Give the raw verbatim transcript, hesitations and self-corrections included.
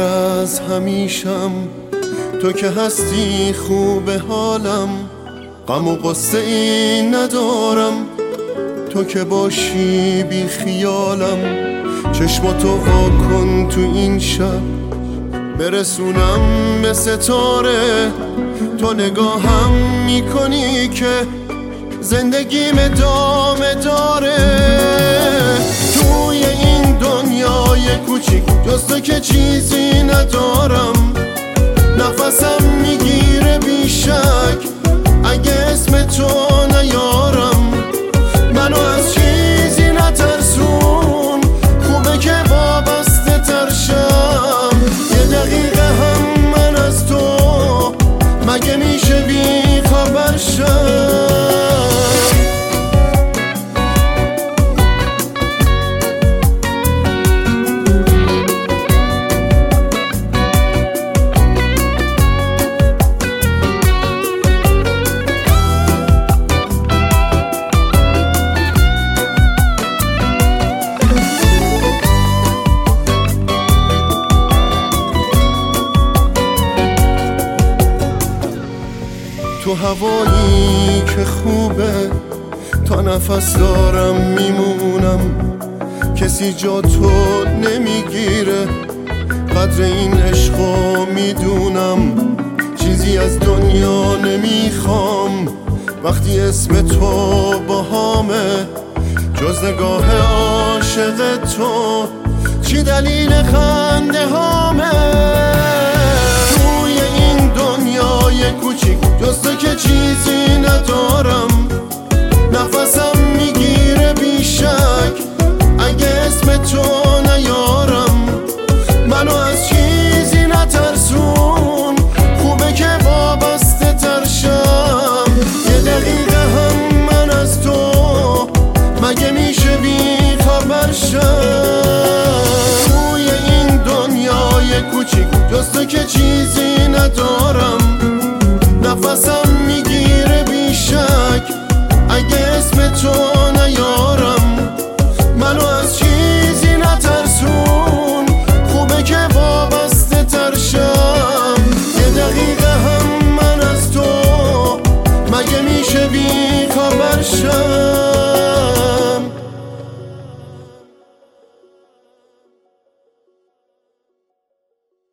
از همیشم، تو که هستی خوب حالم، غم و قصه ای ندارم، تو که باشی بی خیالم. چشماتو وا کن تو این شب، برسونم به ستاره، تو نگاهم میکنی که زندگیم ادامه داره. توی این دنیای کوچیک جز تو که چیزی ندارم، نفسم میگیره بیشک اگه اسم تو نیارم. منو از چیزی نترسون، خوبه که وابسته ترشم. یه دقیقه هم من از تو مگه میشه بی خبر شم؟ تو هوایی که خوبه، تا نفس دارم میمونم، کسی جا تو نمیگیره، قدر این عشقو میدونم. چیزی از دنیا نمیخوام وقتی اسم تو باهامه، جز نگاه عاشق تو چی دلیل خنده هامه؟ توی این دنیای کوچیک جز تو که چیزی ندارم، نفسم میگیره بیشک اگه اسم تو نیارم. منو از چیزی نترسون، خوبه که وابسته ترشم. یه دقیقه هم من از تو مگه میشه بی خبر شم؟ توی این دنیای کوچیک جز تو که چیزی ندارم، نفسم میگیره بیشک اگه اسم تو نیارم. منو از چیزی نترسون، خوبه که وابسته ترشم. یه دقیقه هم من از تو مگه میشه بی خبر شم؟